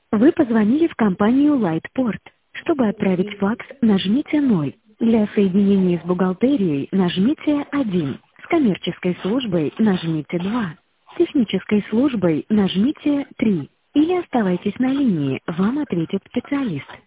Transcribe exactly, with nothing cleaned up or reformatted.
Вы позвонили в компанию Lightport. Чтобы отправить факс, нажмите ноль. Для соединения с бухгалтерией нажмите один. С коммерческой службой нажмите два. С технической службой нажмите три. Или оставайтесь на линии, вам ответит специалист.